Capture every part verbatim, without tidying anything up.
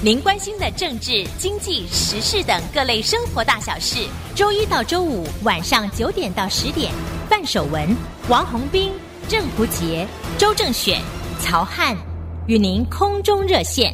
您关心的政治、经济、时事等各类生活大小事，周一到周五晚上九点到十点，范守文、王宏斌、郑福杰、周正选、曹汉与您空中热线。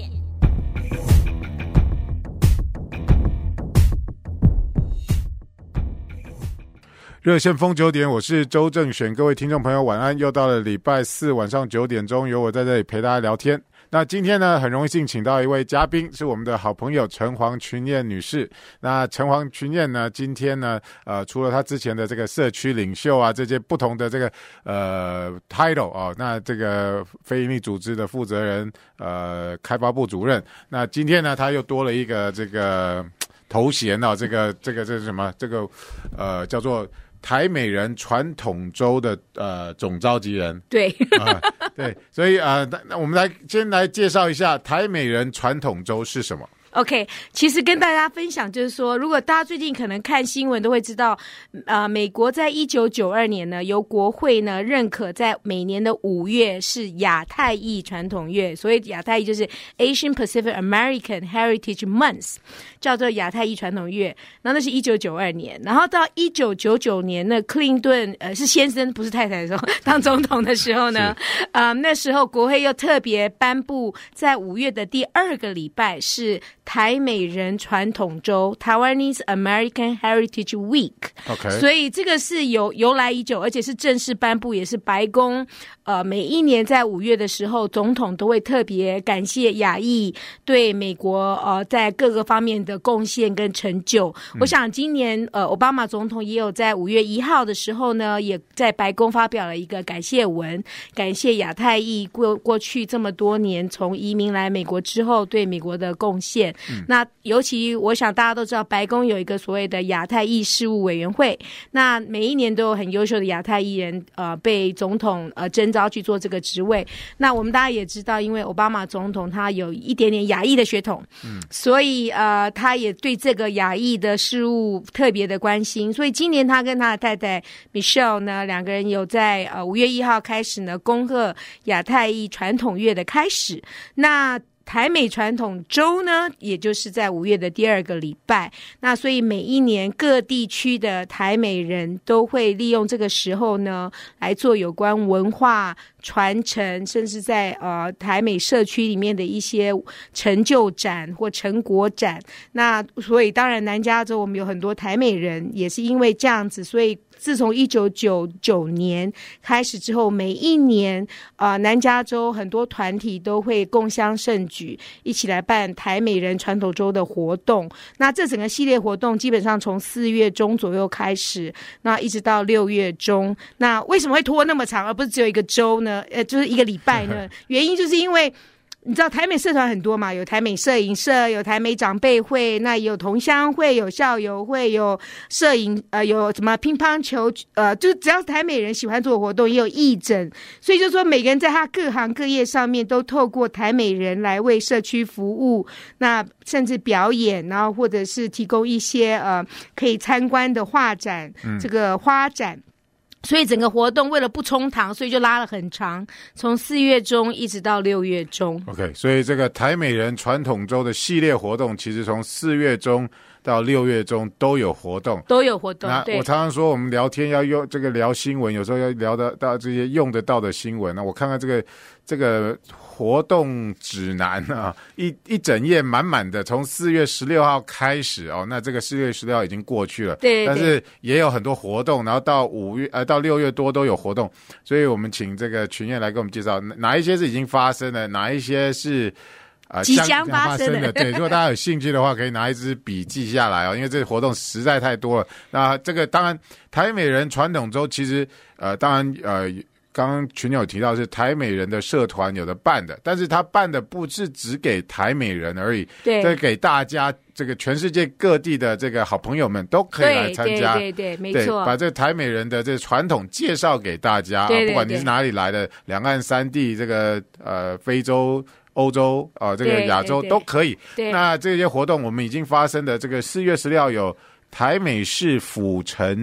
热线风九点，我是周正选，各位听众朋友晚安，又到了礼拜四晚上九点钟，由我在这里陪大家聊天。那今天呢，很荣幸请到一位嘉宾，是我们的好朋友陈黄群燕女士。那陈黄群燕呢，今天呢，呃，除了她之前的这个社区领袖啊，这些不同的这个呃 title 啊、哦，那这个非营利组织的负责人，呃，开发部主任。那今天呢，她又多了一个这个头衔啊，这个这个这是什么？这个呃叫做台美人传统州的呃总召集人。 对、 呃、对，所以呃那我们来先来介绍一下台美人传统州是什么。 OK， 其实跟大家分享就是说，如果大家最近可能看新闻都会知道，呃，美国在一九九二年呢，由国会呢认可在每年的五月是亚太裔传统月，所以亚太裔就是 Asian Pacific American Heritage Month， 叫做亚太裔传统月。然后那是一九九二年，然后到一九九九年呢，克林顿呃是先生不是太太的时候当总统的时候呢，呃那时候国会又特别颁布在五月的第二个礼拜是台美人传统周 Taiwanese American Heritage Week，okay. 所以这个是由由来已久，而且是正式颁布，也是白宫呃每一年在五月的时候，总统都会特别感谢亚裔对美国呃在各个方面的贡献跟成就。嗯、我想今年呃奥巴马总统也有在五月一号的时候呢，也在白宫发表了一个感谢文，感谢亚太裔过过去这么多年从移民来美国之后对美国的贡献。嗯、那尤其我想大家都知道白宫有一个所谓的亚太裔事务委员会，那每一年都有很优秀的亚太裔人呃被总统呃征召去做这个职位。那我们大家也知道，因为奥巴马总统他有一点点亚裔的血统，嗯，所以呃他也对这个亚裔的事务特别的关心，所以今年他跟他的太太 Michelle 呢两个人有在呃五月一号开始呢恭贺亚太裔传统月的开始。那台美传统周呢，也就是在五月的第二个礼拜，那所以每一年各地区的台美人都会利用这个时候呢，来做有关文化传承，甚至在呃台美社区里面的一些成就展或成果展。那所以当然南加州我们有很多台美人，也是因为这样子，所以自从一九九九年开始之后，每一年呃南加州很多团体都会共襄盛举，一起来办台美人传统周的活动。那这整个系列活动基本上从四月中左右开始，那一直到六月中。那为什么会拖那么长，而不是只有一个周呢？呃，就是一个礼拜呢？原因就是因为你知道台美社团很多嘛，有台美摄影社，有台美长辈会，那也有同乡会，有校友会，有摄影呃有什么乒乓球呃就是只要台美人喜欢做活动，也有义诊，所以就说每个人在他各行各业上面都透过台美人来为社区服务，那甚至表演，然后或者是提供一些呃可以参观的画展，嗯、这个花展。所以整个活动为了不冲堂，所以就拉了很长，从四月中一直到六月中。 OK， 所以这个台美人传统周的系列活动，其实从四月中到六月中都有活动， 都有活动。 那我常常说，我们聊天要用这个聊新闻，有时候要聊得到这些用得到的新闻。那我看看这个这个活动指南啊，一一整页满满的，从四月十六号开始哦。那这个四月十六号已经过去了， 对， 但是也有很多活动，然后到五月呃到六月多都有活动，所以我们请这个群燕来给我们介绍哪一些是已经发生的，哪一些是。 呃，即将发生 的, 生的对，如果大家有兴趣的话，可以拿一支笔记下来哦，因为这个活动实在太多了。那这个当然，台美人传统周其实呃，当然呃，刚刚群友提到是台美人的社团有的办的，但是他办的不是只给台美人而已， 对， 这给大家这个全世界各地的这个好朋友们都可以来参加， 对对 对, 对，没错， 把这个台美人的这个传统介绍给大家， 对对对， 不管你是哪里来的，两岸三地，这个呃非洲。欧洲啊、呃，这个亚洲都可以。那这些活动我们已经发生的，这个四月十六号有台美市府城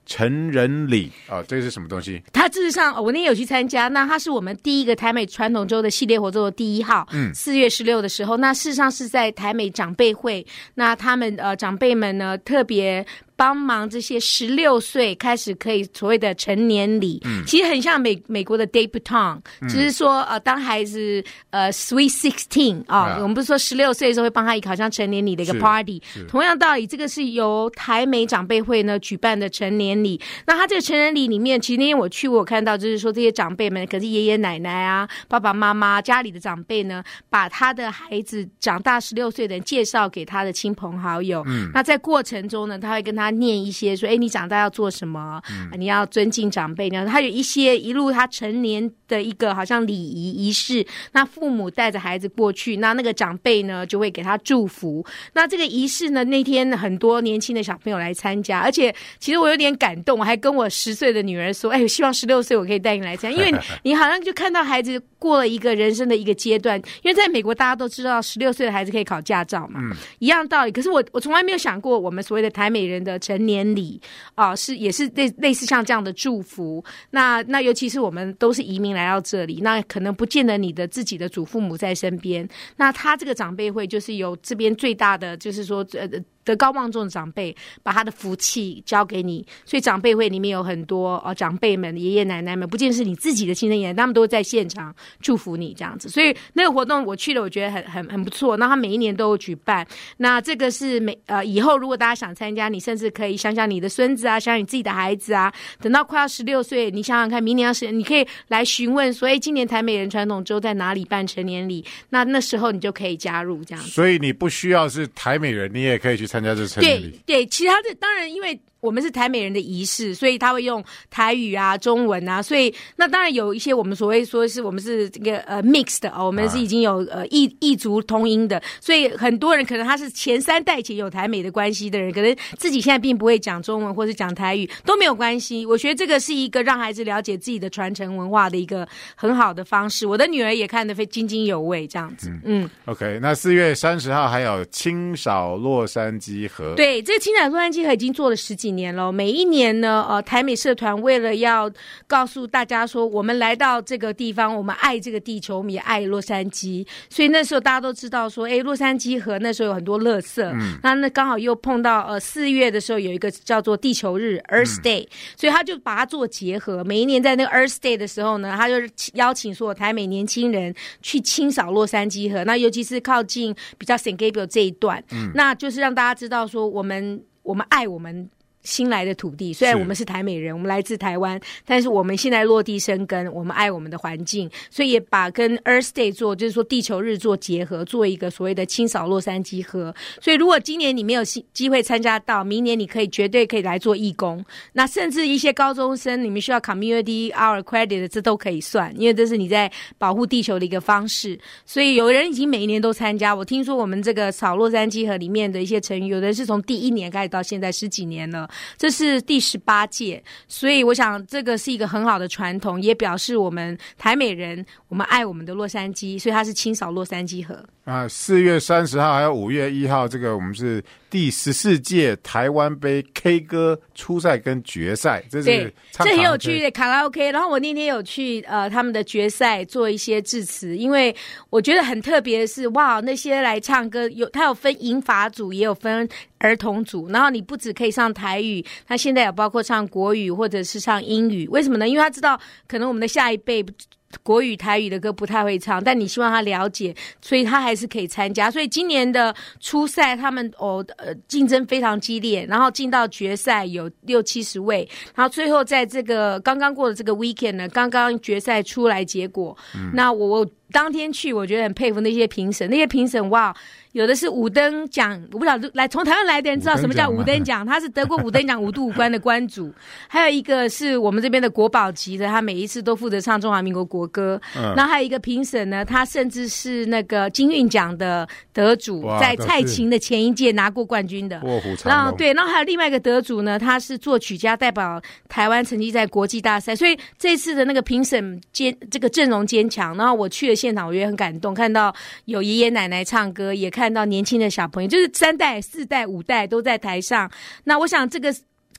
成人礼啊、哦，这是什么东西？ 它事实上我那天有去参加，那它是我们第一个台美传统周的系列活动的第一号，嗯，四月十六的时候，那事实上是在台美长辈会，那他们呃长辈们呢特别帮忙这些十六岁开始可以所谓的成年礼，嗯，其实很像美美国的 debutante，嗯，只是说呃当孩子呃 sweet sixteen 啊， yeah. 我们不是说十六岁的时候会帮他一个好像成年礼的一个 party， 同样道理，这个是由台美长辈会呢举办的成年礼。那他这个成人礼里面，其实那天我去，我有看到就是说这些长辈们，可是爷爷奶奶啊、爸爸妈妈家里的长辈呢，把他的孩子长大十六岁的人介绍给他的亲朋好友。嗯，那在过程中呢，他会跟他念一些说，哎，你长大要做什么？嗯，你要尊敬长辈。然后他有一些一路他成年的一个好像礼仪仪式，那父母带着孩子过去，那那个长辈呢就会给他祝福。那这个仪式呢，那天很多年轻的小朋友来参加，而且其实我有点感动，我还跟我十岁的女儿说，哎，希望十六岁我可以带你来参加，因为你, 你好像就看到孩子过了一个人生的一个阶段，因为在美国大家都知道十六岁的孩子可以考驾照嘛，嗯，一样道理。可是我我从来没有想过，我们所谓的台美人的成年礼啊，呃，是也是类类似像这样的祝福。那那尤其是我们都是移民来到这里，那可能不见得你的自己的祖父母在身边，那他这个长辈会就是由这边最大的就是说呃。德高望重的长辈把他的福气交给你，所以长辈会里面有很多呃长辈们、爷爷奶奶们，不见是你自己的亲生爷爷，他们都在现场祝福你这样子。所以那个活动我去了，我觉得很很很不错。那他每一年都有举办，那这个是每呃以后如果大家想参加，你甚至可以想想你的孙子啊，想想你自己的孩子啊，等到快要十六岁，你想想看，明年要十，你可以来询问说，哎，今年台美人传统周在哪里办成年礼？那那时候你就可以加入这样子。 所以你不需要是台美人，你也可以去参加这成年礼。 对对，其他的当然因为我们是台美人的仪式，所以他会用台语啊、中文啊，所以那当然有一些我们所谓说是我们是这个呃 mixed 的哦，我们是已经有呃异异族通音的，所以很多人可能他是前三代前有台美的关系的人，可能自己现在并不会讲中文或是讲台语都没有关系。我觉得这个是一个让孩子了解自己的传承文化的一个很好的方式。我的女儿也看得非津津有味，这样子。嗯, 嗯 ，OK， 那四月三十号还有清扫洛杉矶河。 对，这个清扫洛杉矶河已经做了十几年了。每一年呢，呃，台美社团为了要告诉大家说，我们来到这个地方，我们爱这个地球，我们也爱洛杉矶，所以那时候大家都知道说，哎，洛杉矶河那时候有很多垃圾，嗯，那那刚好又碰到呃四月的时候有一个叫做地球日 Earth Day，嗯，所以他就把它做结合。每一年在那个 Earth Day 的时候呢，他就邀请所有台美年轻人去清扫洛杉矶河，那尤其是靠近比较 San Gabriel 这一段，嗯，那就是让大家知道说，我们我们爱我们新来的土地，虽然我们是台美人，我们来自台湾，但是我们现在落地生根，我们爱我们的环境，所以也把跟 Earth Day 做，就是说地球日做结合，做一个所谓的清扫洛杉矶河。所以如果今年你没有机会参加到，明年你可以绝对可以来做义工。那甚至一些高中生，你们需要 Community Hour Credit， 这都可以算，因为这是你在保护地球的一个方式。所以有人已经每一年都参加。我听说我们这个扫洛杉矶河里面的一些成员，有的人是从第一年开始到现在十几年了。这是第十八届，所以我想这个是一个很好的传统，也表示我们台美人我们爱我们的洛杉矶，所以它是清扫洛杉矶河啊。四月三十号还有五月一号，这个我们是第十四届台湾杯 K 歌初赛跟决赛，这是唱这很有趣的卡拉 OK。然后我那天有去呃他们的决赛做一些致辞，因为我觉得很特别的是，哇，那些来唱歌有他有分银发组，也有分儿童组，然后你不只可以唱台语，他现在有包括唱国语或者是唱英语。为什么呢？因为他知道可能我们的下一辈国语台语的歌不太会唱，但你希望他了解，所以他还是可以参加。所以今年的初赛他们哦呃竞争非常激烈，然后进到决赛有六七十位，然后最后在这个刚刚过的这个 weekend 呢，刚刚决赛出来结果，嗯，那我我当天去，我觉得很佩服那些评审，那些评审哇，有的是五灯奖，我不知道来从台湾来的人知道什么叫五灯奖，他是得过五灯奖五度五关的关主，还有一个是我们这边的国宝级的，他每一次都负责唱中华民国国歌，嗯，然后还有一个评审呢，他甚至是那个金韵奖的得主，在蔡琴的前一届拿过冠军的， 卧虎藏龙。 然后对，然后还有另外一个得主呢，他是作曲家，代表台湾成绩在国际大赛，所以这次的那个评审坚这个阵容坚强，然后我去了现场，我也很感动，看到有爷爷奶奶唱歌，也看到年轻的小朋友，就是三代、四代、五代都在台上。那我想这个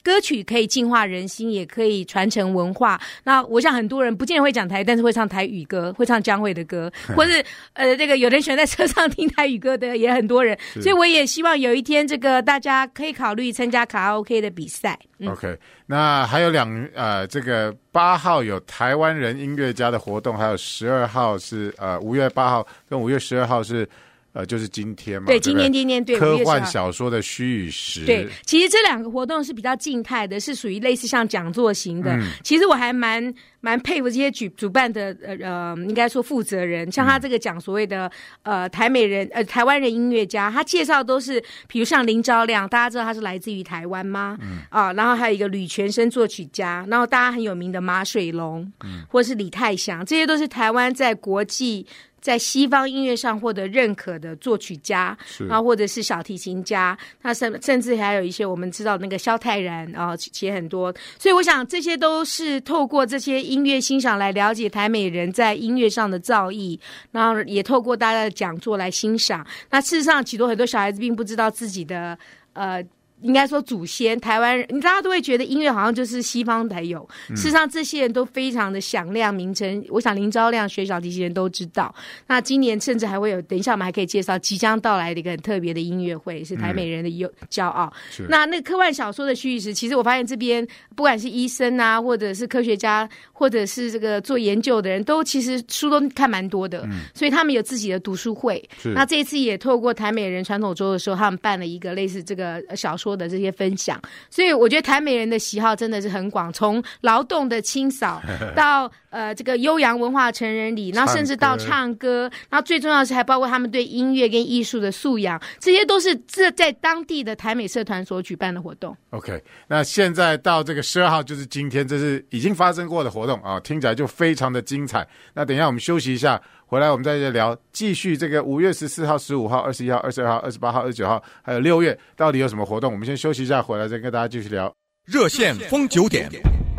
歌曲可以净化人心，也可以传承文化。那我想很多人不见得会讲台语，但是会唱台语歌，会唱江蕙的歌，或是呃这个有人喜欢在车上听台语歌的也很多人。所以我也希望有一天这个大家可以考虑参加卡拉 OK 的比赛。嗯、 OK， 那还有两呃，这个八号有台湾人音乐家的活动，还有十二号是呃五月八号跟五月十二号是。呃，就是今天嘛， 对，今天今天对科幻小说的虚与实。 对，其实这两个活动是比较静态的，是属于类似像讲座型的。嗯、其实我还蛮蛮佩服这些主主办的呃呃，应该说负责人，像他这个讲所谓的呃台美人呃台湾人音乐家，他介绍都是，比如像林昭亮，大家知道他是来自于台湾吗？嗯啊，然后还有一个吕全生作曲家，然后大家很有名的马水龙，嗯，或是李泰祥，这些都是台湾在国际。在西方音乐上获得认可的作曲家，然后或者是小提琴家，他甚甚至还有一些我们知道那个萧泰然啊，写很多，所以我想这些都是透过这些音乐欣赏来了解台美人在音乐上的造诣，然后也透过大家的讲座来欣赏。那事实上，许多很多小孩子并不知道自己的呃。应该说祖先台湾人，大家都会觉得音乐好像就是西方才有，事实上这些人都非常的响亮名称，我想林昭亮学小提琴人都知道。那今年甚至还会有，等一下我们还可以介绍即将到来的一个很特别的音乐会，是台美人的骄傲。嗯、那那个科幻小说的虚与实，其实我发现这边不管是医生啊，或者是科学家，或者是这个做研究的人都其实书都看蛮多的、嗯、所以他们有自己的读书会。那这一次也透过台美人传统周的时候，他们办了一个类似这个小说的这些分享，所以我觉得台美人的喜好真的是很广，从劳动的清扫到呃这个悠扬文化成人礼，然后甚至到唱歌，然后最重要的是还包括他们对音乐跟艺术的素养，这些都是这在当地的台美社团所举办的活动。 OK， 那现在到这个十二号就是今天，这是已经发生过的活动啊，听起来就非常的精彩。那等一下我们休息一下，回来我们再聊，继续这个五月十四号、十五号、二十一号、二十二号、二十八号、二十九号，还有六月到底有什么活动？我们先休息一下，回来再跟大家继续聊。 热线封九点，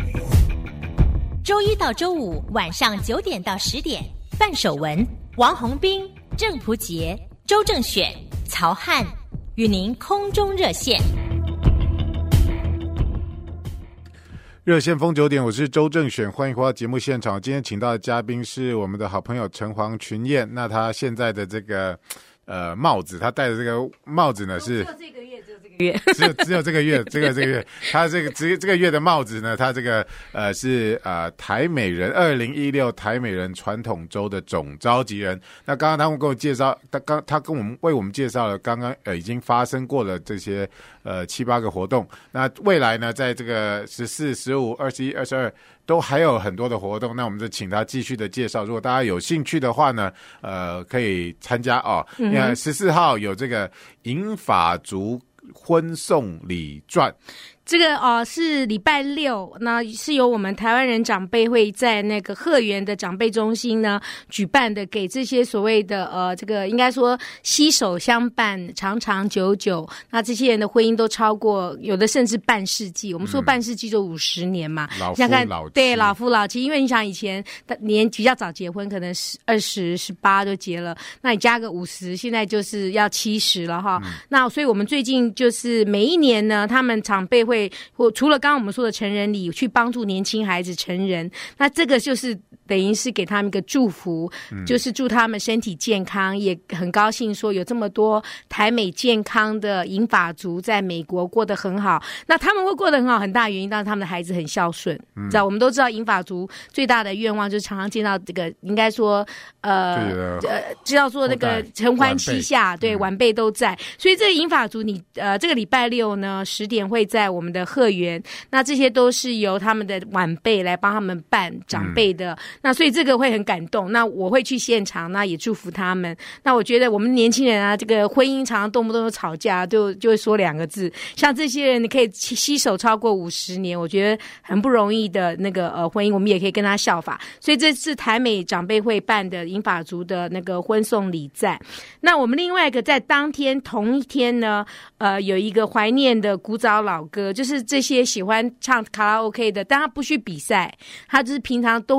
周一到周五晚上九点到十点，范守文、王宏斌、郑璞杰、周正选、曹汉与您空中热线。 热线封九点，我是周正选，欢迎回到节目现场。今天请到的嘉宾是我们的好朋友陈黄群燕，那他现在的这个呃帽子，他戴的这个帽子呢是。 只有这个月，只有这个月， 只有只有这个月，这个这个月，他这个这这个月的帽子呢，他这个呃是呃台美人二零一六台美人传统周的总召集人。那刚刚他们跟我介绍，他刚他跟我们为我们介绍了刚刚呃已经发生过了这些呃七八个活动。那未来呢，在这个十四、十五、二十一、二十二。都还有很多的活动，那我们就请他继续的介绍。如果大家有兴趣的话呢，呃，可以参加哦。因为十四号有这个银发族婚送礼传。 这个哦、呃、是礼拜六，那是由我们台湾人长辈会在那个鹤园的长辈中心呢举办的，给这些所谓的呃这个应该说携手相伴长长久久，那这些人的婚姻都超过有的甚至半世纪，我们说半世纪就五十年嘛， 嗯、老夫老妻， 对，老夫老妻，因为你想以前年比较早结婚，可能二十十八就结了，那你加个五十，现在就是要七十了哈、嗯。那所以我们最近就是每一年呢，他们长辈会或除了刚刚我们说的成人礼，去帮助年轻孩子成人，那这个就是等于是给他们一个祝福、嗯、就是祝他们身体健康，也很高兴说有这么多台美健康的银发族在美国过得很好。那他们会过得很好，很大原因当然他们的孩子很孝顺、嗯、知道我们都知道银发族最大的愿望就是常常见到这个应该说呃呃知道说那个承欢膝下，对，晚辈都在、嗯、所以这个银发族你呃这个礼拜六呢十点会在我们的鹤园，那这些都是由他们的晚辈来帮他们办长辈的、嗯、那所以这个会很感动，那我会去现场，那也祝福他们。那我觉得我们年轻人啊，这个婚姻常常动不动就吵架，就就会说两个字，像这些人你可以携手超过五十年，我觉得很不容易的那个呃婚姻，我们也可以跟他效法。所以这次台美长辈会办的银发族的那个婚送礼赞。那我们另外一个在当天同一天呢，呃有一个怀念的古早老歌，就是这些喜欢唱卡拉 OK 的，但他不去比赛，他就是平常都会固定在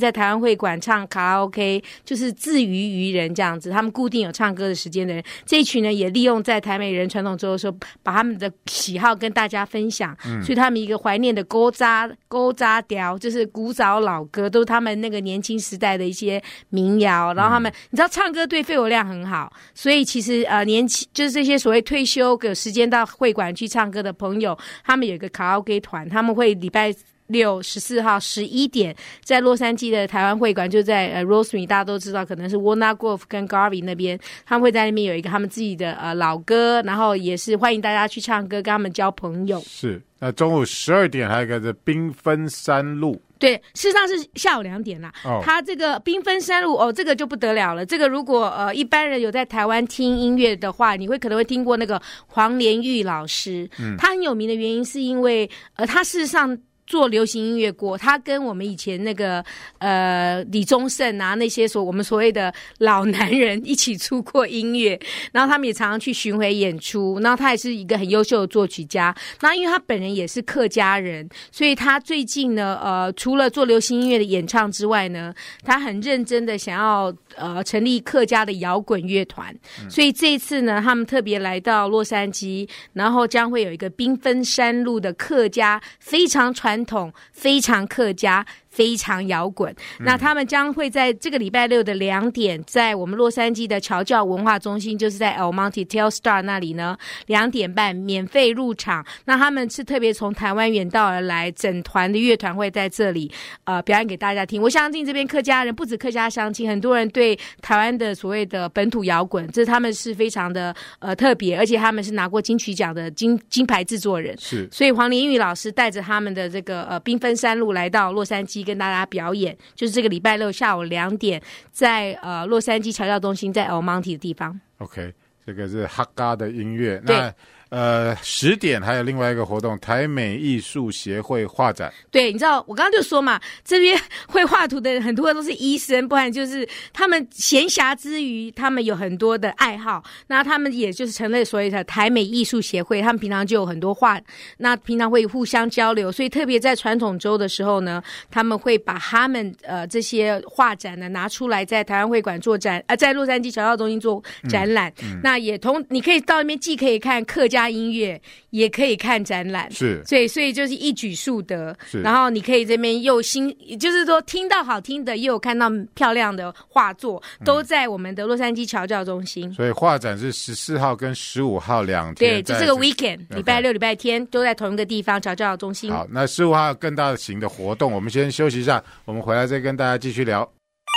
在台湾会馆唱卡拉 OK， 就是自娱于人这样子。他们固定有唱歌的时间的人，这一群呢也利用在台美人传统周的时候，把他们的喜好跟大家分享。嗯、所以他们一个怀念的勾扎勾扎调，就是古早老歌，都是他们那个年轻时代的一些民谣。然后他们，嗯、你知道唱歌对肺活量很好，所以其实呃年轻就是这些所谓退休有时间到会馆去唱歌的朋友，他们有一个卡拉 OK 团，他们会礼拜六十四号十一点在洛杉矶的台湾会馆，就在呃 Rosemary， 大家都知道可能是 Warner Grove 跟 Garvey 那边，他们会在那边有一个他们自己的呃老歌，然后也是欢迎大家去唱歌，跟他们交朋友。 是，那中午十二点还有一个是缤纷山路。 对，事实上是下午两点啦。哦，他这个缤纷山路哦，这个就不得了了。这个如果呃一般人有在台湾听音乐的话，你会可能会听过那个黄连玉老师。嗯，他很有名的原因是因为呃他事实上做流行音乐过，他跟我们以前那个呃李宗盛啊那些所我们所谓的老男人一起出过音乐，然后他们也常常去巡回演出，然后他也是一个很优秀的作曲家。那因为他本人也是客家人，所以他最近呢呃除了做流行音乐的演唱之外呢，他很认真的想要呃成立客家的摇滚乐团。嗯、所以这一次呢，他们特别来到洛杉矶，然后将会有一个缤纷山路的客家非常传传统非常客家非常摇滚、嗯、那他们将会在这个礼拜六的两点在我们洛杉矶的侨教文化中心，就是在 El Monte Telstar 那里呢，两点半免费入场。那他们是特别从台湾远道而来，整团的乐团会在这里呃表演给大家听。我相信这边客家人不止客家乡亲，很多人对台湾的所谓的本土摇滚，这他们是非常的呃特别，而且他们是拿过金曲奖的金金牌制作人。是，所以黄连玉老师带着他们的这个呃缤纷山路来到洛杉矶跟大家表演，就是这个礼拜六下午两点在呃洛杉矶侨教中心，在 El Monte 的地方。 OK， 这个是哈嘎的音乐。那呃，十点还有另外一个活动，台美艺术协会画展。 对，你知道我刚刚就说嘛，这边会画图的人很多人都是医生，不然就是他们闲暇之余，他们有很多的爱好，那他们也就是成立所谓的台美艺术协会，他们平常就有很多画，那平常会互相交流，所以特别在传统周的时候呢，他们会把他们呃这些画展呢拿出来，在台湾会馆做展，呃，在洛杉矶侨教中心做展览。嗯嗯、那也同你可以到那边既可以看客家音乐，也可以看展览，是，所以所以就是一举数得。然后你可以这边又新，就是说听到好听的，又有看到漂亮的画作，都在我们的洛杉矶侨教中心。 所以画展是十四号跟十五号两天， 对，这是个 weekend， 礼拜六、礼拜天都在同一个地方，侨教中心。 好，那十五号更大型的活动，我们先休息一下，我们回来再跟大家继续聊。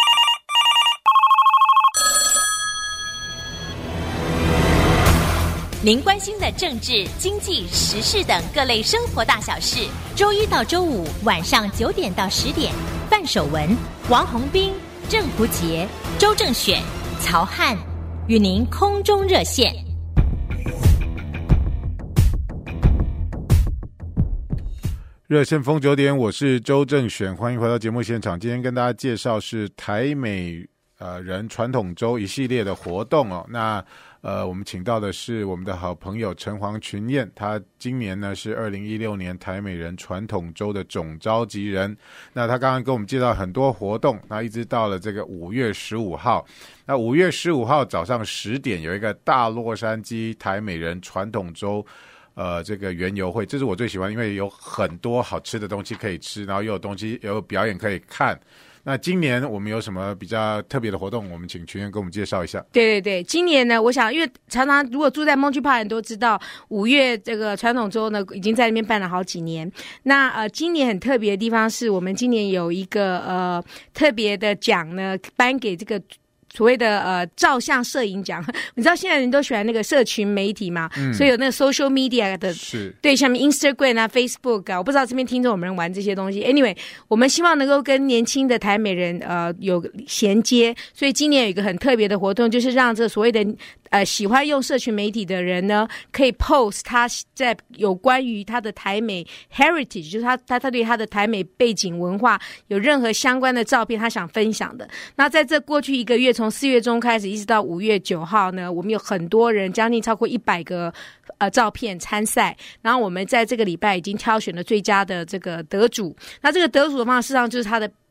您关心的政治、经济、时事等各类生活大小事，周一到周五晚上九点到十点，范守文、王宏斌、郑福杰、周正选、曹汉与您空中热线。 热线封九点，我是周正选，欢迎回到节目现场。今天跟大家介绍是台美呃人传统周一系列的活动哦。那呃，我们请到的是我们的好朋友陈黄群燕，他今年呢是二零一六年台美人传统周的总召集人。那他刚刚跟我们介绍很多活动，那一直到了这个五月十五号。那五月十五号早上十点有一个大洛杉矶台美人传统周。呃，这个园游会，这是我最喜欢，因为有很多好吃的东西可以吃，然后又有东西，有表演可以看。那今年我们有什么比较特别的活动？我们请群燕给我们介绍一下。 对对对，今年呢，我想因为常常如果住在 Montreal Park 人都知道，五月这个传统周呢已经在那边办了好几年。那呃，今年很特别的地方是我们今年有一个呃特别的奖呢，颁给这个。所谓的呃照相摄影奖，你知道现在人都喜欢那个社群媒体嘛、嗯、所以有那个 social media 的，是对，像 Instagram 啊 Facebook 啊，我不知道这边听众有没有人玩这些东西。 Anyway， 我们希望能够跟年轻的台美人呃有衔接，所以今年有一个很特别的活动，就是让这所谓的呃喜欢用社群媒体的人呢，可以 post 他在有关于他的台美 heritage， 就是他他他对他的台美背景文化有任何相关的照片他想分享的。那在这过去一个月，从四月中开始一直到五月九号呢，我们有很多人，将近超过一百个呃照片参赛，然后我们在这个礼拜已经挑选了最佳的这个得主。那这个得主的方式，事实上就是他的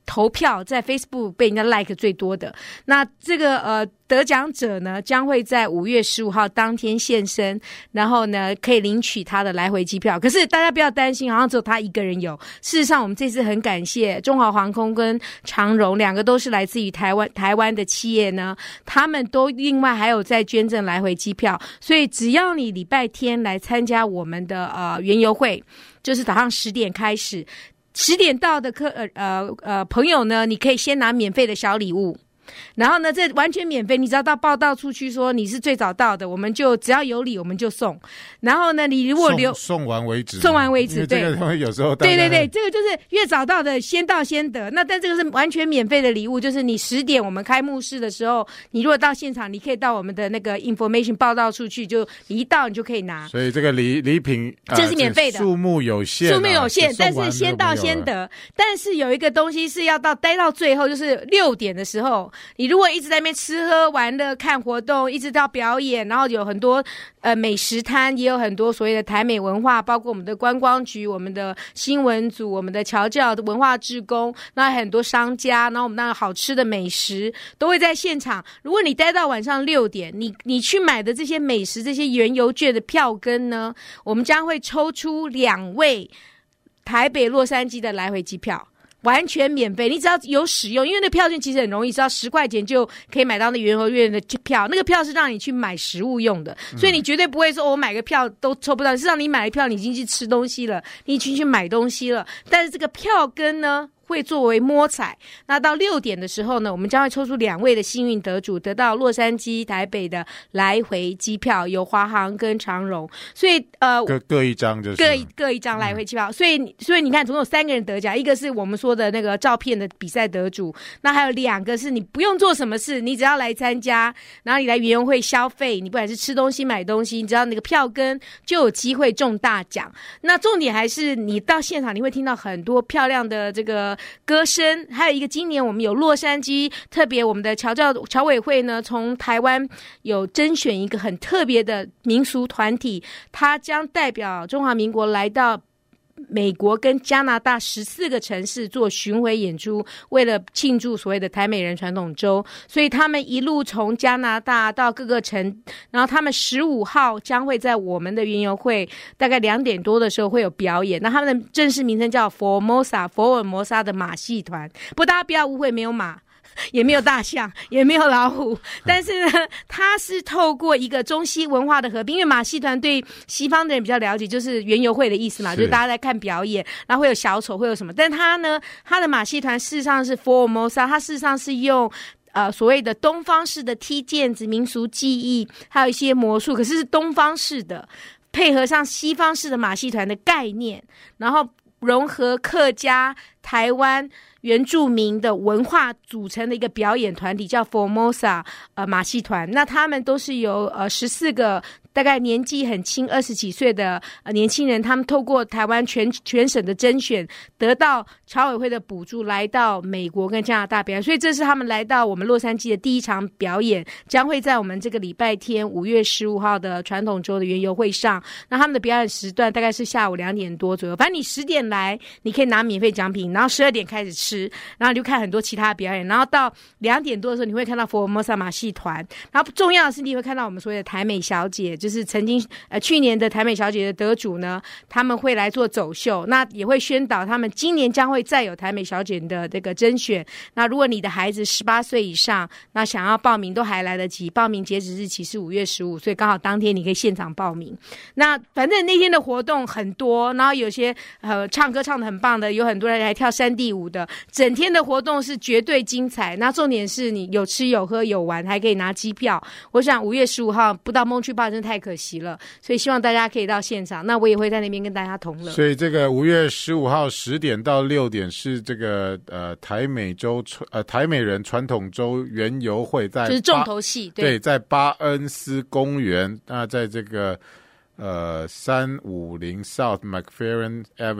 投票在 Facebook 被人家 like 最多的。那这个呃得奖者呢，将会在五月十五号当天现身，然后呢可以领取他的来回机票。可是大家不要担心，好像只有他一个人有。事实上，我们这次很感谢中华航空跟长荣，两个都是来自于台湾台湾的企业呢，他们都另外还有在捐赠来回机票。所以只要你礼拜天来参加我们的呃园游会，就是早上十点开始。十点到的客呃呃呃朋友呢，你可以先拿免费的小礼物，然后呢，这完全免费，你只要到报道处去说你是最早到的，我们就只要有礼我们就送。然后呢，你如果留送, 送完为止， 送完为止， 对，这个东西有时候对对对，这个就是越早到的先到先得。那但这个是完全免费的礼物，就是你十点我们开幕式的时候，你如果到现场，你可以到我们的那个 information 报道处去，就你一到你就可以拿。 所以这个礼礼品、呃、 这是免费的， 数目有限、啊， 数目有限，但是先到先得。但是有一个东西是要到待到最后，就是六点的时候，你如果一直在那边吃喝玩乐看活动，一直到表演，然后有很多呃美食摊，也有很多所谓的台美文化，包括我们的观光局、我们的新闻组、我们的侨教的文化志工，那很多商家，然后我们那个好吃的美食都会在现场。如果你待到晚上六点，你你去买的这些美食、这些园游券的票根呢，我们将会抽出两位台北洛杉矶的来回机票。完全免费，你只要有使用，因为那票券其实很容易，只要十块钱就可以买到那园游院的票。那个票是让你去买食物用的，所以你绝对不会说、哦、我买个票都抽不到。事实上，你买了票，你已经去吃东西了，你已经去买东西了。但是这个票根呢，会作为摸彩。那到六点的时候呢，我们将会抽出两位的幸运得主，得到洛杉矶、台北的来回机票，有华航跟长荣。所以呃， 各各一张就是各各一张来回机票。嗯、所以所以你看，总共有三个人得奖，一个是我们说的那个照片的比赛得主，那还有两个是你不用做什么事，你只要来参加，然后你来园游会消费，你不管是吃东西买东西，你只要那个票根就有机会中大奖。那重点还是你到现场，你会听到很多漂亮的这个歌声，还有一个今年我们有洛杉矶特别我们的侨教侨委会呢，从台湾有甄选一个很特别的民俗团体，他将代表中华民国来到美国跟加拿大十四个城市做巡回演出，为了庆祝所谓的台美人传统周，所以他们一路从加拿大到各个城，然后他们十五号将会在我们的园游会大概两点多的时候会有表演。那他们的正式名称叫 Formosa 佛尔摩沙的马戏团，不过大家不要误会，没有马，也没有大象，也没有老虎，但是呢，它是透过一个中西文化的合并。因为马戏团对西方的人比较了解，就是园游会的意思嘛，就是大家在看表演，然后会有小丑，会有什么。但它呢，它的马戏团事实上是 Formosa， 它事实上是用呃所谓的东方式的踢毽子、民俗技艺，还有一些魔术，可是是东方式的，配合上西方式的马戏团的概念，然后融合客家、台湾原住民的文化组成的一个表演团体，叫 Formosa 呃马戏团。那他们都是由呃十四个大概年纪很轻二十几岁的呃年轻人，他们透过台湾全全省的甄选，得到侨委会的补助，来到美国跟加拿大表演。所以这是他们来到我们洛杉矶的第一场表演，将会在我们这个礼拜天五月十五号的传统周的园游会上。那他们的表演时段大概是下午两点多左右，反正你十点来，你可以拿免费奖品，然后十二点开始吃，然后你就看很多其他表演，然后到两点多的时候，你会看到佛尔摩沙马戏团。然后重要的是，你会看到我们所谓的台美小姐，就是曾经呃去年的台美小姐的得主呢，他们会来做走秀，那也会宣导他们今年将会再有台美小姐的这个甄选。那如果你的孩子十八岁以上，那想要报名都还来得及，报名截止日期是五月十五，所以刚好当天你可以现场报名。那反正那天的活动很多，然后有些呃唱歌唱得很棒的，有很多人来跳山地舞的，整天的活动是绝对精彩。那重点是你有吃有喝有玩，还可以拿机票。我想五月十五号不到梦去报真的太可惜了，所以希望大家可以到现场。那我也会在那边跟大家同乐。 所以这个五月十五号十点到六点是这个呃台美洲呃台美人传统周园游会，在就是重头戏， 对, 对，在巴恩斯公园。那在这个呃三五零 South McFerrin Avenue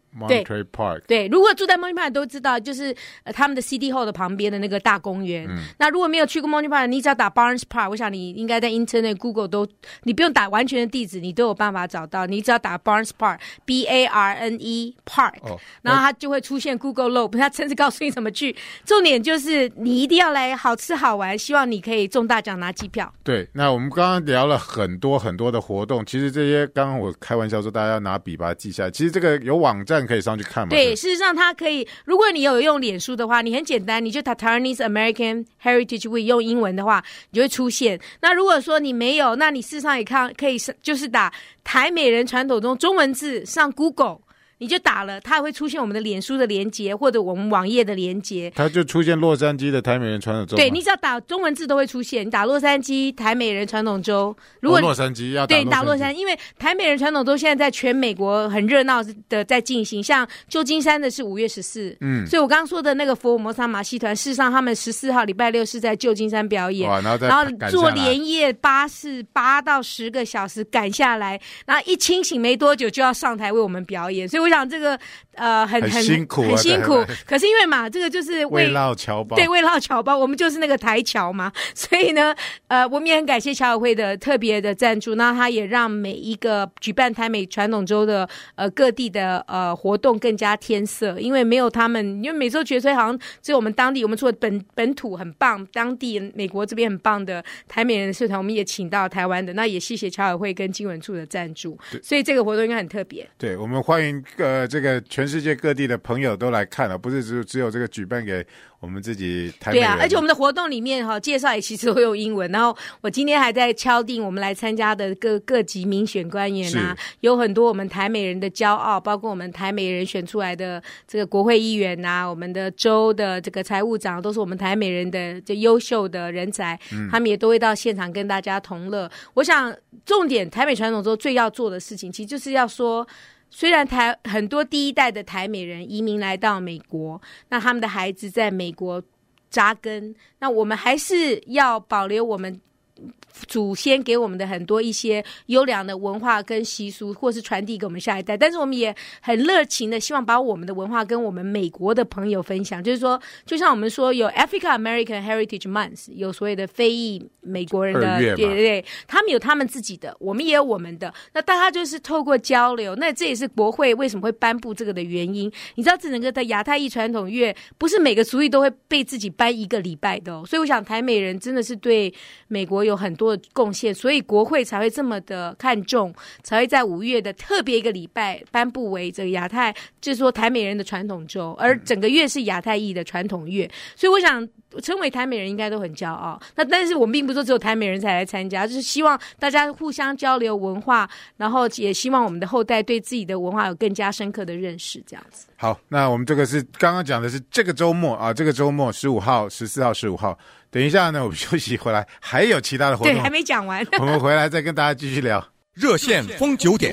Monterey Park。 对，如果住在 Monterey Park 都知道，就是呃他们的 City Hall 的旁边的那个大公园。嗯，那如果没有去过 Monterey Park， 你只要打 Barnes Park， 我想你应该在 Internet Google 都，你不用打完全的地址，你都有办法找到。你只要打 Barnes Park B A R N E Park，哦，然后它就会出现 Google Loop， 它甚至告诉你怎么去。重点就是你一定要来好吃好玩，希望你可以中大奖拿机票。 对，那我们刚刚聊了很多很多的活动，其实这些刚刚我开玩笑说大家要拿笔把它记下来，其实这个有网站可以上去看嘛。 对，事实上它可以，如果你有用脸书的话，你很简单，你就打 Taiwanese American Heritage Week 用英文的话，你就会出现。那如果说你没有，那你事实上也看可以就是打台美人传统中中文字上 Google。你就打了，它会出现我们的脸书的连结或者我们网页的连结， 它就出现洛杉矶的台美人传统周。 对，你只要打中文字都会出现，你打洛杉矶台美人传统周，如果、 哦、洛杉矶要打对打洛杉矶，因为台美人传统周现在在全美国很热闹的在进行，像旧金山的是五月十四，嗯，所以我刚刚说的那个福尔摩沙马戏团，事实上他们十四号礼拜六是在旧金山表演， 然后再然后坐连夜巴士八到十个小时赶下来，然后一清醒没多久就要上台为我们表演，所以我想这个。呃，很很辛苦、啊， 很辛苦。可是因为嘛，这个就是为绕侨胞， 对，为绕侨胞，我们就是那个台侨嘛，所以呢，呃，我们也很感谢侨委会的特别的赞助，那他也让每一个举办台美传统周的呃各地的呃活动更加添色，因为没有他们，因为每周决赛好像只有我们当地，我们做本本土很棒，当地美国这边很棒的台美人社团，我们也请到台湾的，那也谢谢侨委会跟经文处的赞助，所以这个活动应该很特别。 对，我们欢迎呃这个全世界各地的朋友都来看了，不是只只有这个举办给我们自己台美人。 对啊，而且我们的活动里面哈介绍也其实都用英文。然后我今天还在敲定我们来参加的各各级民选官员啊，有很多我们台美人的骄傲，包括我们台美人选出来的这个国会议员啊，我们的州的这个财务长都是我们台美人的这优秀的人才，嗯，他们也都会到现场跟大家同乐。我想重点台美传统周最要做的事情，其实就是要说。虽然台很多第一代的台美人移民来到美国，那他们的孩子在美国扎根，那我们还是要保留我们祖先给我们的很多一些优良的文化跟习俗，或是传递给我们下一代，但是我们也很热情的希望把我们的文化跟我们美国的朋友分享，就是说就像我们说有 African American Heritage Month， 有所谓的非裔美国人的，对对对，他们有他们自己的，我们也有我们的，那大家就是透过交流，那这也是国会为什么会颁布这个的原因。你知道整个的亚太裔传统月不是每个族裔都会被自己颁一个礼拜的，哦，所以我想台美人真的是对美国有很多的贡献，所以国会才会这么的看重，才会在五月的特别一个礼拜颁布为这个亚太，就是说台美人的传统周，而整个月是亚太裔的传统月，所以我想称为台美人应该都很骄傲。那但是我们并不是说只有台美人才来参加，就是希望大家互相交流文化，然后也希望我们的后代对自己的文化有更加深刻的认识，这样子。 好，那我们这个是刚刚讲的是这个周末啊，这个周末十五号、十四号、十五号。等一下呢，我们休息回来，还有其他的活动， 对，还没讲完。 我们回来再跟大家继续聊。 热线封九点，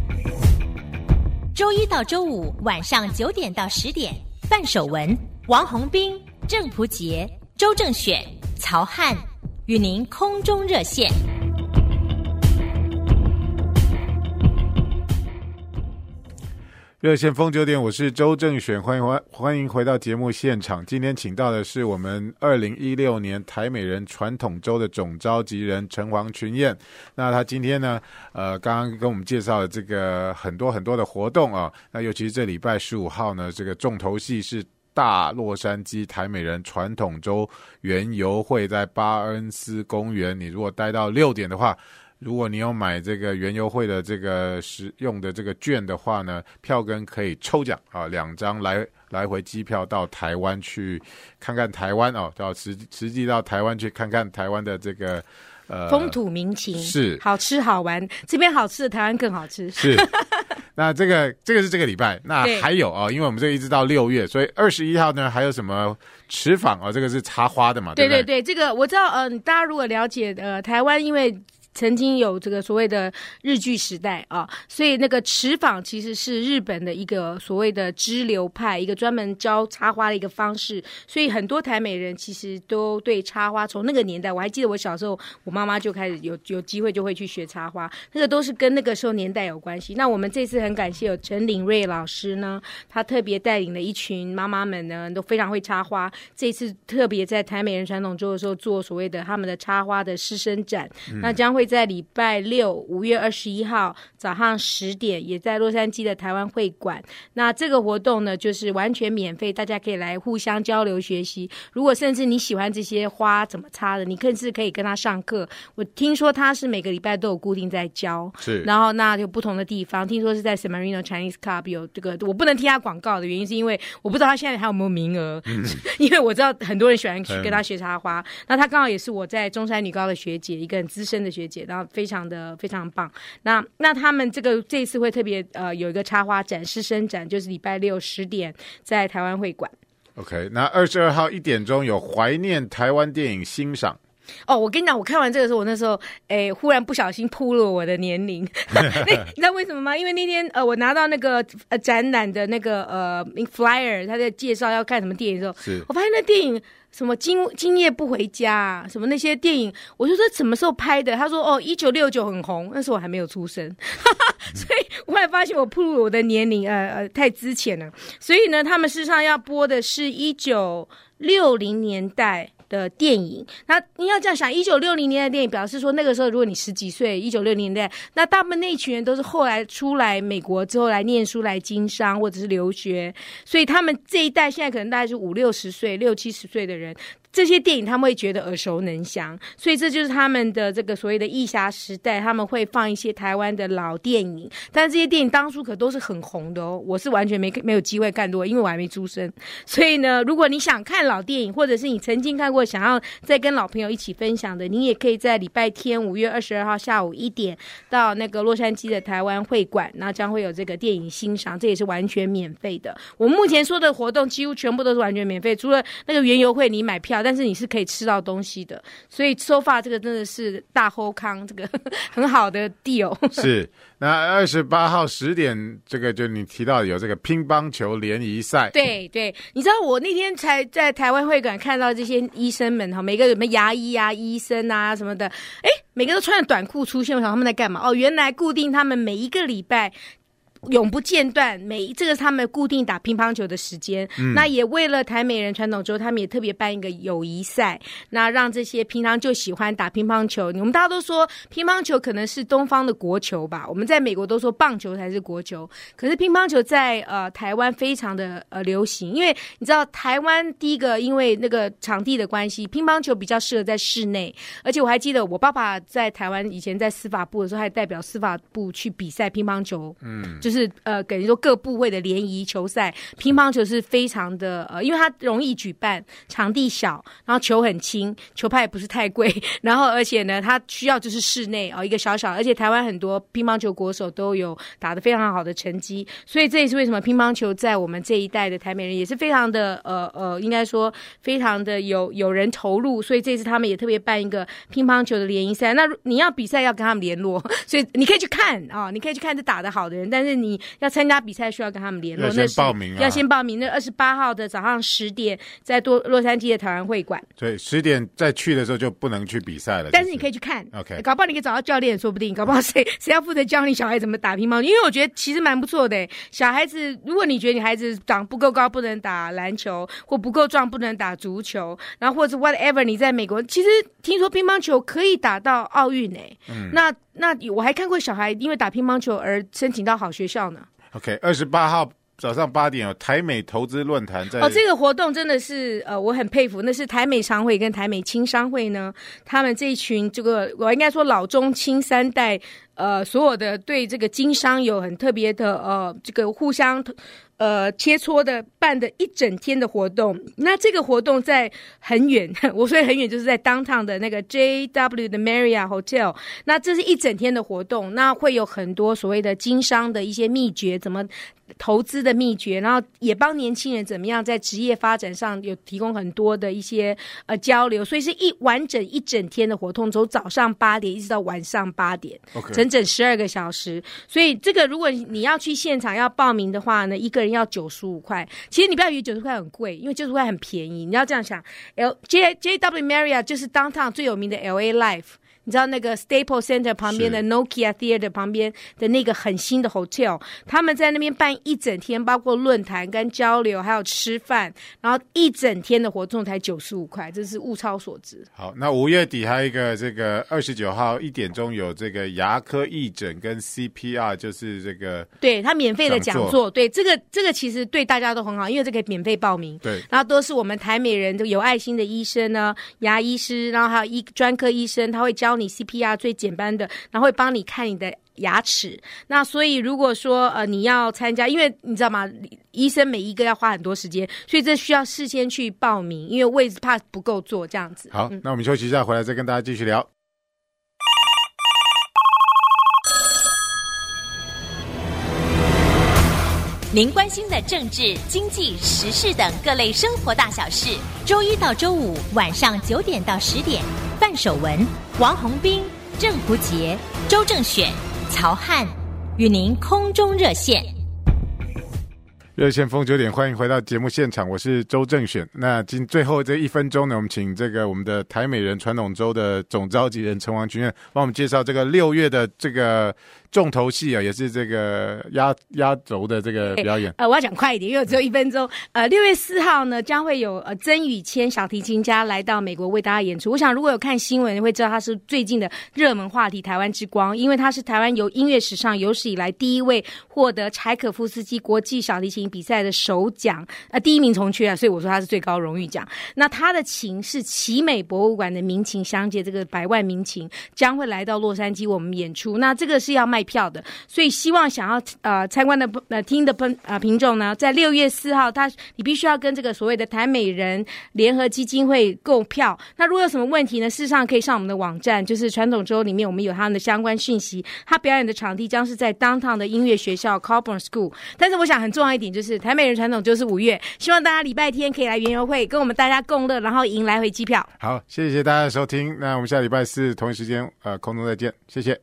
周一到周五晚上九点到十点，范守文、王宏斌、郑璞杰、周正选、曹汉与您空中热线。 热线封九点，我是周正选，欢迎欢迎回到节目现场。今天请到的是我们二零一六年台美人传统周的总召集人陈黄群燕。那他今天呢，呃，刚刚跟我们介绍了这个很多很多的活动啊。那尤其是这礼拜十五号呢，这个重头戏是大洛杉矶台美人传统周园游会，在巴恩斯公园。你如果待到六点的话。如果你有买这个园游会的这个使用的这个券的话呢，票根可以抽奖啊，两张来来回机票到台湾去看看台湾哦，到实实际到台湾去看看台湾的这个呃风土民情， 是好吃好玩，这边好吃的台湾更好吃。 是，那这个这个是这个礼拜，那还有啊，因为我们这个一直到六月，所以二十一号呢还有什么池坊啊？这个是插花的嘛？ 对对不对？ 对对，这个我知道，嗯、呃，大家如果了解呃台湾，因为曾经有这个所谓的日据时代啊，所以那个池坊其实是日本的一个所谓的支流派，一个专门教插花的一个方式，所以很多台美人其实都对插花，从那个年代，我还记得我小时候，我妈妈就开始有有机会就会去学插花，那个都是跟那个时候年代有关系。那我们这次很感谢有陈领瑞老师呢，他特别带领了一群妈妈们呢，都非常会插花，这次特别在台美人传统周的时候做所谓的他们的插花的师生展，嗯、那将会在礼拜六五月二十一号早上十点，也在洛杉矶的台湾会馆。那这个活动呢，就是完全免费，大家可以来互相交流学习。如果甚至你喜欢这些花怎么插的，你更是可以跟他上课。我听说他是每个礼拜都有固定在教， 是。 然后那有不同的地方，听说是在 San Marino Chinese Club 有这个，我不能替他广告的原因是因为我不知道他现在还有没有名额，嗯、因为我知道很多人喜欢去跟他学插花。嗯、那他刚好也是我在中山女高的学姐，一个很资深的学姐，然后非常的非常棒。那那他们这个这一次会特别呃有一个插花展、师生展，就是礼拜六十点在台湾会馆。 OK， 那二十二号一点钟有怀念台湾电影欣赏。 哦，我跟你讲，我看完这个时候，我那时候诶，忽然不小心暴露我的年龄。你知道为什么吗？因为那天呃，我拿到那个呃展览的那个呃 flyer， 他在介绍要看什么电影的时候，我发现那电影什么今今夜不回家啊，什么那些电影，我就说什么时候拍的？他说哦，一九六九很红，那时候我还没有出生，所以我还发现我暴露我的年龄，呃呃，太之前了。所以呢，他们事实上要播的是一九六零年代的电影。那你要这样想，一九六零年代的电影表示说那个时候如果你十几岁，一九六零年代，那大部分那群人都是后来出来美国之后来念书来经商或者是留学，所以他们这一代现在可能大概是五六十岁六七十岁的人，这些电影他们会觉得耳熟能详，所以这就是他们的这个所谓的义侠时代，他们会放一些台湾的老电影，但是这些电影当初可都是很红的哦，我是完全没没有机会看过，因为我还没出生。所以呢，如果你想看老电影，或者是你曾经看过想要再跟老朋友一起分享的，你也可以在礼拜天五月二十二号下午一点到那个洛杉矶的台湾会馆，那将会有这个电影欣赏，这也是完全免费的。我们目前说的活动几乎全部都是完全免费，除了那个园游会你买票，但是你是可以吃到东西的，所以 so far 这个真的是大后康，这个很好的 deal。 是，那二十八号十点，这个就你提到有这个乒乓球联谊赛。 对对，你知道我那天才在台湾会馆看到这些医生们，每个什么牙医啊、医生啊什么的，哎，每个都穿着短裤出现，我想他们在干嘛？哦，原来固定他们每一个礼拜永不间断，每这个是他们固定打乒乓球的时间、嗯、那也为了台美人传统周，他们也特别办一个友谊赛，那让这些平常就喜欢打乒乓球，我们大家都说乒乓球可能是东方的国球吧，我们在美国都说棒球才是国球，可是乒乓球在呃台湾非常的呃流行，因为你知道台湾第一个因为那个场地的关系，乒乓球比较适合在室内，而且我还记得我爸爸在台湾以前在司法部的时候，还代表司法部去比赛乒乓球，嗯，就是就是呃，等于说各部会的联谊球赛，乒乓球是非常的呃，因为它容易举办，场地小，然后球很轻，球拍也不是太贵，然后而且呢，它需要就是室内哦、呃，一个小小，而且台湾很多乒乓球国手都有打得非常好的成绩，所以这也是为什么乒乓球在我们这一代的台美人也是非常的呃呃，应该说非常的有有人投入，所以这次他们也特别办一个乒乓球的联谊赛。那你要比赛要跟他们联络，所以你可以去看啊、哦，你可以去看这打得好的人，但是你要参加比赛需要跟他们联络， 要先报名、啊、 要先报名。那二十八号的早上十点，在多洛杉矶的台湾会馆。 所以十点再去的时候就不能去比赛了， 但是你可以去看。 OK， 搞不好你可以找到教练，说不定搞不好谁谁要负责教你小孩怎么打乒乓球。因为我觉得其实蛮不错的。小孩子，如果你觉得你孩子长不够高不能打篮球，或不够壮不能打足球，然后或者 whatever， 你在美国其实听说乒乓球可以打到奥运诶。嗯，那那我还看过小孩因为打乒乓球而申请到好学校呢。 OK， 二十八号早上八点有台美投资论坛在。 哦，这个活动真的是呃，我很佩服，那是台美商会跟台美青商会呢，他们这一群这个我应该说老中青三代，呃，所有的对这个经商有很特别的呃，这个互相。 呃切磋的办的一整天的活动。那这个活动在很远，我说很远就是在 downtown 的那个 J W 的 Marriott Hotel。那这是一整天的活动，那会有很多所谓的经商的一些秘诀，怎么投资的秘诀，然后也帮年轻人怎么样在职业发展上有提供很多的一些呃交流，所以是一完整一整天的活动，从早上八点一直到晚上八点， okay. 整整十二个小时。所以这个如果你要去现场要报名的话呢，一个人要九十五块。其实你不要以为九十块很贵，因为九十块很便宜。你要这样想 ，L J J W Marriott 就是 downtown 最有名的 L A Life。你知道那个 Staples Center 旁边的 Nokia Theater 旁边的那个很新的 hotel， 他们在那边办一整天，包括论坛跟交流，还有吃饭，然后一整天的活动才九十五块，这是物超所值。 好，那五月底还有一个这个二十九号一点钟有这个牙科义诊跟 C P R， 就是这个对他免费的讲座，对这个这个其实对大家都很好，因为这个免费报名， 对， 然后都是我们台美人有爱心的医生呢，牙医师，然后还有医专科医生，他会教你 C P R 最简单的，然后会帮你看你的牙齿。那所以如果说呃你要参加，因为你知道吗，医生每一个要花很多时间，所以这需要事先去报名，因为位置怕不够坐这样子。 好、 嗯、 那我们休息一下，回来再跟大家继续聊。 您关心的政治、经济、时事等各类生活大小事，周一到周五晚上九点到十点，范守文、王宏斌、郑福杰、周正选、曹汉与您空中热线。 热线风九点，欢迎回到节目现场，我是周正选。那今最后这一分钟呢，我们请这个我们的台美人传统周的总召集人陈王群愿帮我们介绍这个六月的这个重头戏啊，也是这个压压轴的这个表演。 呃，我要讲快一点，因为我只有一分钟。呃，六月四号呢，将会有呃曾宇谦小提琴家来到美国为大家演出。我想如果有看新闻，你会知道他是最近的热门话题“台湾之光”，因为他是台湾由音乐史上有史以来第一位获得柴可夫斯基国际小提琴比赛的首奖，呃，第一名从缺啊，所以我说他是最高荣誉奖。那他的琴是奇美博物馆的民琴相借，这个百万民琴将会来到洛杉矶为我们演出。那这个是要卖票的，所以希望想要呃参观的呃听的呃品种呢，在六月四号，他你必须要跟这个所谓的台美人联合基金会购票。那如果有什么问题呢，事实上可以上我们的网站，就是传统周里面我们有他们的相关讯息。他表演的场地将是在 downtown 的音乐学校 Coburn School。但是我想很重要一点就是台美人传统就是五月，希望大家礼拜天可以来园游会跟我们大家共乐，然后赢来回机票。 好，谢谢大家的收听，那我们下礼拜四同一时间呃空中再见，谢谢。